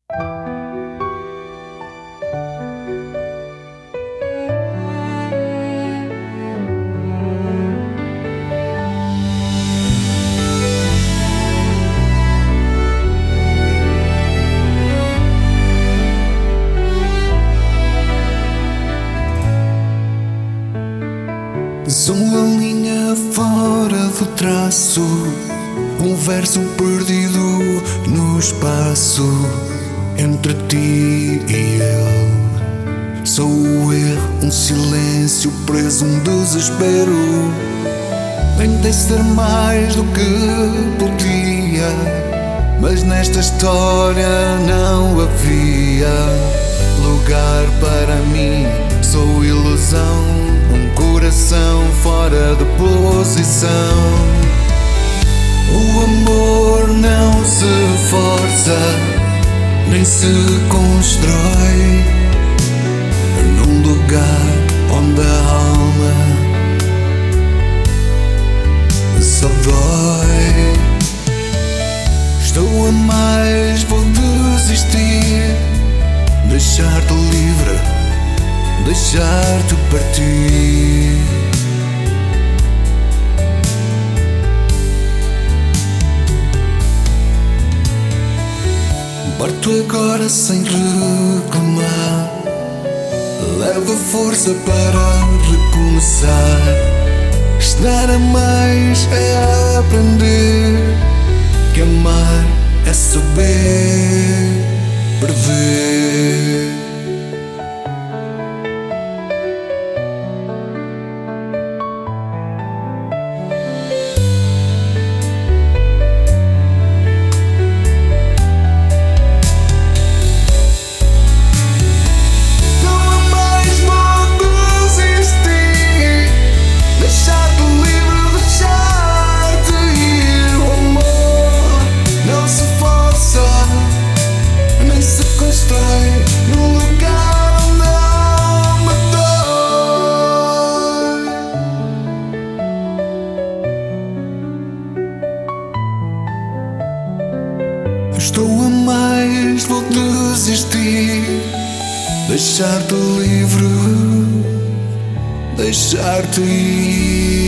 Sou a linha fora do traço, um verso perdido no espaço entre ti e eu. Sou o erro, um silêncio preso, um desespero. Tentei ser mais do que podia, mas nesta história não havia lugar para mim. Sou ilusão, um coração fora de posição. O amor não se força, nem se constrói num lugar onde a alma só dói. Estou a mais, vou desistir, deixar-te livre, deixar-te partir. Parto agora sem reclamar, levo força para recomeçar. Estar a mais é aprender, que amar é saber prever. Estou a mais, vou desistir, deixar-te livre, deixar-te ir.